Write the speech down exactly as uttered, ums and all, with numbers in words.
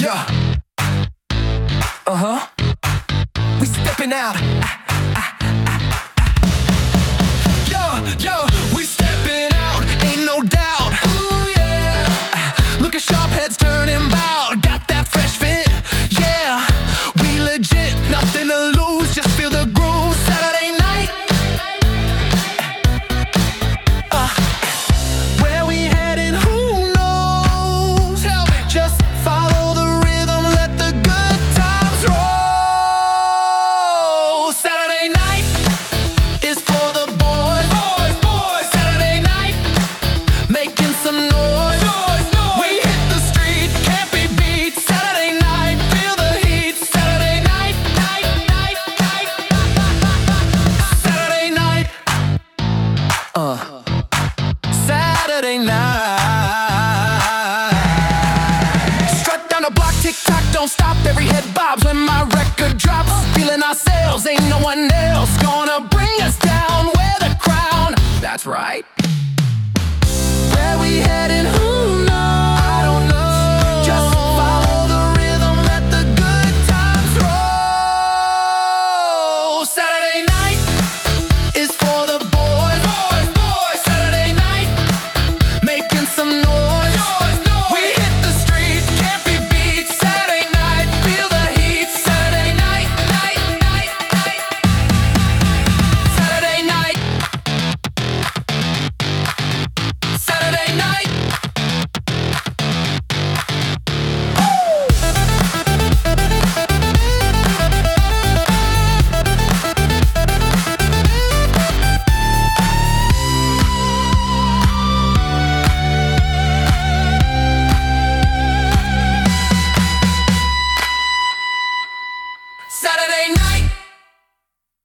Yeah. Uh-huh. We stepping out. Yo, yo, we stepping out. Ain't no doubt. Ooh, yeah. Look at sharp heads turning bout. Got that fresh fit. Yeah. We legit. Nothing to lose. Just feel the groove. Saturday night. Uh, where we heading? Who knows? Tell me. Just follow the rhythm. Let the good times roll. Saturday night is for the boys. Boys, boys. Saturday night, making some noise. Noise, noise. We hit the street, can't be beat. Saturday night, feel the heat. Saturday night, night, night, night. Saturday night. Uh. Saturday night. Strut down the block, tick tock, don't stop. Every head bobs when my record drops. Feeling ourselves, ain't no one else gonna bring us down. Wear the crown, that's right. Where we heading? Who knows? I don't know. Just follow the rhythm, let the good times roll. Saturday night is for the boys. Boys, boys. Saturday night, making some noise. Noise, noise. We hit the street, can't be beat. Saturday night, feel the heat. Saturday night, night, night, night. Saturday night. Saturday night. Saturday night.